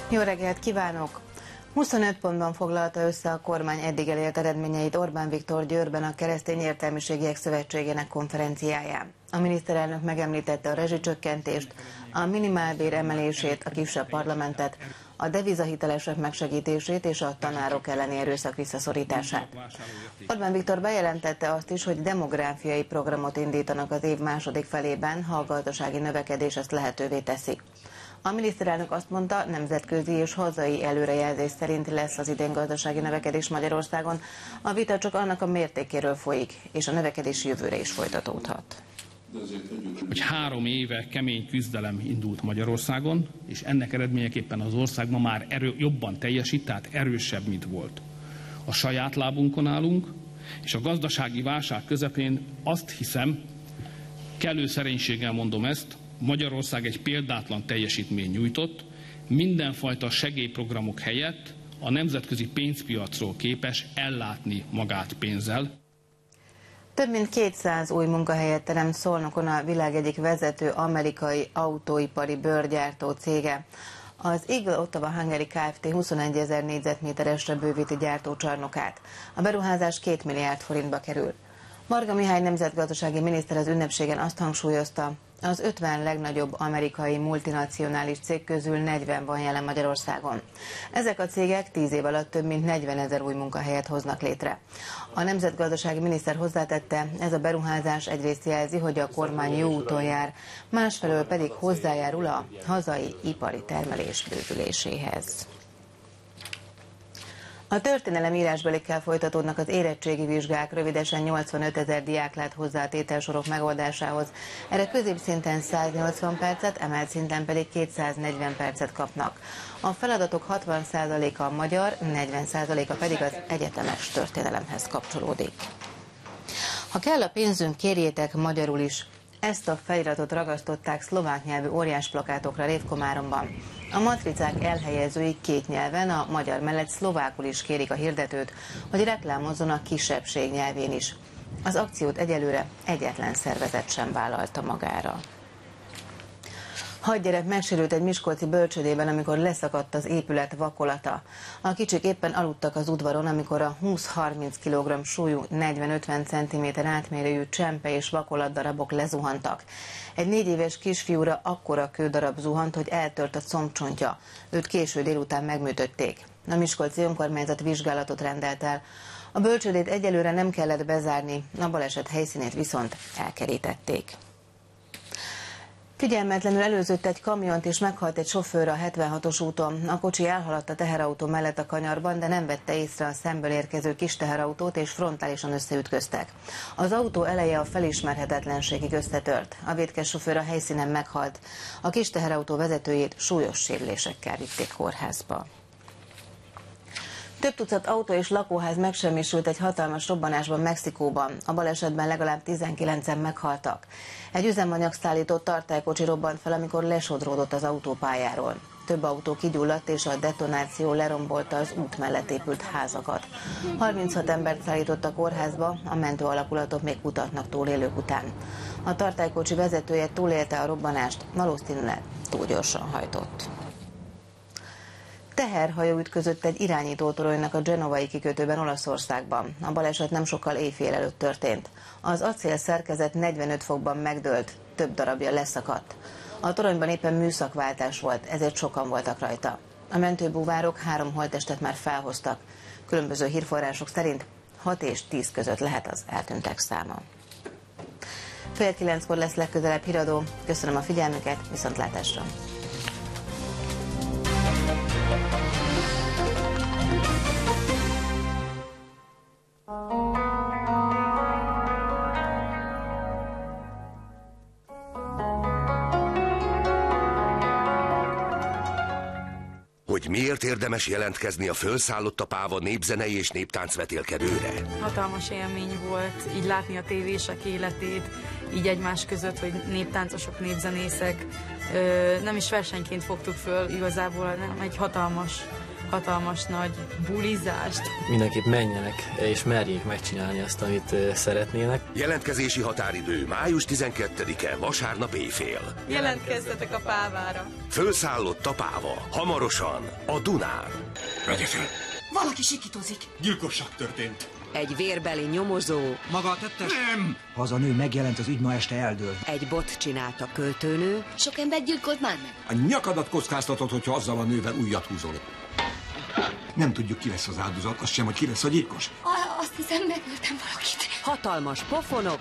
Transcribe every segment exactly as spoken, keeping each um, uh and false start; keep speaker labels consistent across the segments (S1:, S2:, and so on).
S1: Jó reggelt kívánok! huszonöt pontban foglalta össze a kormány eddig elért eredményeit Orbán Viktor Győrben a Keresztény Értelmiségiek Szövetségének konferenciáján. A miniszterelnök megemlítette a rezsicsökkentést, a minimálbér emelését, a kisebb parlamentet, a devizahitelesek megsegítését és a tanárok elleni erőszak visszaszorítását. Orbán Viktor bejelentette azt is, hogy demográfiai programot indítanak az év második felében, ha a gazdasági növekedés ezt lehetővé teszi. A miniszterelnök azt mondta, nemzetközi és hazai előrejelzés szerint lesz az idén gazdasági növekedés Magyarországon. A vita csak annak a mértékéről folyik, és a növekedés jövőre is folytatódhat.
S2: Hogy három éve kemény küzdelem indult Magyarországon, és ennek eredményeképpen az ország ma már erő, jobban teljesít, tehát erősebb, mint volt. A saját lábunkon állunk, és a gazdasági válság közepén azt hiszem, kellő szerénységgel mondom ezt, Magyarország egy példátlan teljesítmény nyújtott, mindenfajta segélyprogramok helyett a nemzetközi pénzpiacról képes ellátni magát pénzzel.
S1: Több mint kétszáz új munkahelyet teremt Szolnokon a világ egyik vezető amerikai autóipari bőrgyártó cége. Az Eagle Ottawa Hungary Kft. huszonegyezer négyzetméteresre bővíti gyártócsarnokát. A beruházás két milliárd forintba kerül. Marga Mihály nemzetgazdasági miniszter az ünnepségen azt hangsúlyozta, az ötven legnagyobb amerikai multinacionális cég közül negyven van jelen Magyarországon. Ezek a cégek tíz év alatt több mint negyvenezer új munkahelyet hoznak létre. A nemzetgazdasági miniszter hozzátette, ez a beruházás egyrészt jelzi, hogy a kormány jó úton jár, másfelől pedig hozzájárul a hazai ipari termelés bővüléséhez. A történelem írásbelikkel folytatódnak az érettségi vizsgák, rövidesen nyolcvanötezer diák lát hozzá a tételsorok megoldásához. Erre középszinten száznyolcvan percet, emelt szinten pedig kétszáznegyven percet kapnak. A feladatok hatvan százaléka a magyar, negyven százaléka pedig az egyetemes történelemhez kapcsolódik. Ha kell a pénzünk, kérjétek magyarul is. Ezt a feliratot ragasztották szlovák nyelvű óriás plakátokra Révkomáromban. A matricák elhelyezői két nyelven, a magyar mellett szlovákul is kérik a hirdetőt, hogy reklámozzon a kisebbség nyelvén is. Az akciót egyelőre egyetlen szervezet sem vállalta magára. Hat gyerek megsérült egy miskolci bölcsődében, amikor leszakadt az épület vakolata. A kicsik éppen aludtak az udvaron, amikor a húsz-harminc kilogramm súlyú, negyven-ötven centiméter átmérőjű csempe és vakolatdarabok lezuhantak. Egy négy éves kisfiúra akkora kődarab zuhant, hogy eltört a combcsontja. Őt késő délután megműtötték. A miskolci önkormányzat vizsgálatot rendelt el. A bölcsődét egyelőre nem kellett bezárni, a baleset helyszínét viszont elkerítették. Figyelmetlenül előzött egy kamiont és meghalt egy sofőr a hetvenhatos úton. A kocsi elhaladt a teherautó mellett a kanyarban, de nem vette észre a szemből érkező kis teherautót, és frontálisan összeütköztek. Az autó eleje a felismerhetetlenségig összetört. A vétkes sofőr a helyszínen meghalt. A kis teherautó vezetőjét súlyos sérülésekkel vitték kórházba. Több tucat autó és lakóház megsemmisült egy hatalmas robbanásban Mexikóban. A balesetben legalább tizenkilencen meghaltak. Egy üzemanyagszállító tartálykocsi robbant fel, amikor lesodródott az autópályáról. Több autó kigyulladt, és a detonáció lerombolta az út mellett épült házakat. harminchat embert szállított a kórházba, a mentő alakulatok még kutatnak túlélők után. A tartálykocsi vezetője túlélte a robbanást, valószínűleg túl gyorsan hajtott. Teherhajó ütközött egy irányítótoronynak a genovai kikötőben Olaszországban. A baleset nem sokkal éjfél előtt történt. Az acél szerkezet negyvenöt fokban megdőlt, több darabja leszakadt. A toronyban éppen műszakváltás volt, ezért sokan voltak rajta. A mentőbúvárok három holttestet már felhoztak. Különböző hírforrások szerint hat és tíz között lehet az eltűntek száma. Fél kilenckor lesz legközelebb híradó. Köszönöm a figyelmüket, viszontlátásra!
S3: Hogy miért érdemes jelentkezni a Fölszállott a Páva népzenei és néptáncvetélkedőre?
S4: Hatalmas élmény volt így látni a tévések életét, így egymás között, hogy néptáncosok, népzenészek. Nem is versenyként fogtuk föl igazából, hanem egy hatalmas hatalmas nagy bulizást.
S5: Mindenképp menjenek és merjék megcsinálni azt, amit szeretnének.
S3: Jelentkezési határidő május tizenkettedike, vasárnap éjfél.
S4: Jelentkezzetek a Pávára!
S3: Fölszállott a Páva, hamarosan a Dunán.
S6: Vegye fel!
S7: Valaki sikítozik.
S6: Gyilkosság történt.
S8: Egy vérbeli nyomozó.
S6: Maga a tettes? Nem!
S9: Ha az a nő megjelent, az ügy ma este eldől.
S8: Egy bot csinálta költőnő.
S7: Sok ember gyilkolt már meg.
S6: A nyakadat kockáztatod, hogyha azzal a nővel újat húzol. Nem tudjuk, ki lesz az áldozat, azt sem, hogy ki lesz a gyilkos.
S7: A, azt hiszem, megöltem valakit.
S8: Hatalmas pofonok.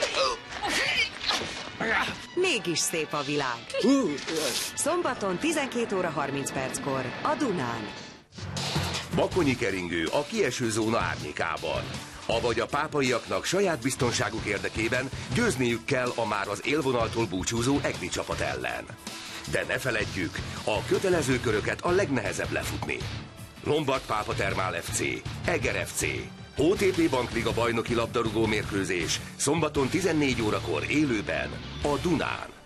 S8: Mégis szép a világ. Szombaton tizenkét óra harminc perckor a Dunán.
S3: Bakonyi keringő a kieső zóna árnyékában. Avagy a pápaiaknak saját biztonságuk érdekében győzniük kell a már az élvonaltól búcsúzó egri csapat ellen. De ne feledjük, a kötelező köröket a legnehezebb lefutni. Lombard Pápa Thermal ef cé, Eger ef cé, o té pé Bankliga bajnoki labdarúgó mérkőzés szombaton tizennégy órakor élőben a Dunán.